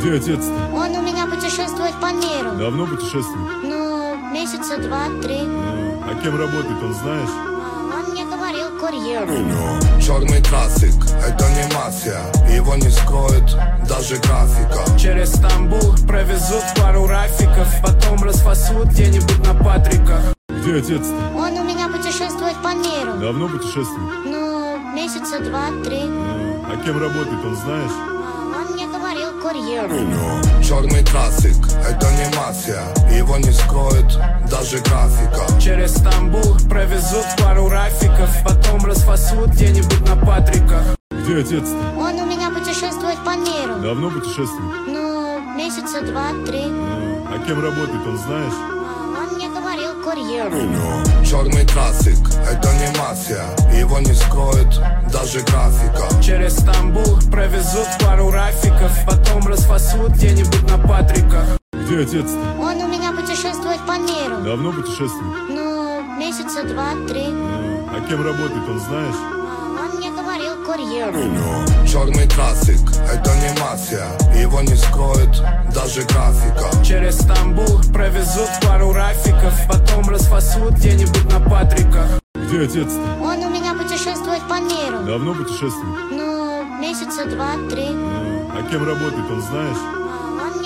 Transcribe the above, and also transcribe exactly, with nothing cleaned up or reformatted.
Где отец-то? Он у меня путешествует по миру. Давно путешествует? Ну, месяца два-три. Ну, а кем работает, он знаешь? А, он мне говорил, курьер. Черный трафик, это не мафия. Его не скроет даже графика. Через Стамбул провезут пару рафиков, потом расфасуют где-нибудь на Патриках. Где отец-то? Он у меня путешествует по миру. Давно путешествует? Ну, месяца два-три. Ну, а кем работает, он знаешь? А, он мне говорил, курьер. Черный трафик, это не мафия. Его не скроет даже графика. Через Стамбул провезут пару рафиков, потом расфасуют где-нибудь на Патриках. Где отец-то? Он у меня путешествует по миру. Давно путешествует? Ну, месяца два-три. Ну, а кем работает, он знаешь? А, он мне говорил, курьер. Черный трафик, это не мафия. Его не скроет даже графика. Через Стамбул провезут пару рафиков, потом расфасуют где-нибудь на Патриках. Где отец-то? Он у меня путешествует по миру. Давно путешествует? Ну, месяца два-три. Ну, а кем работает, он знаешь? А, он мне говорил, курьер. Черный трафик, это не мафия. Его не скроет даже графика. Через Стамбул провезут пару рафиков, потом расфасуют где-нибудь на Патриках. Где отец-то? Он у меня путешествует по миру. Давно путешествует? Ну, месяца два-три. Ну, а кем работает, он знаешь?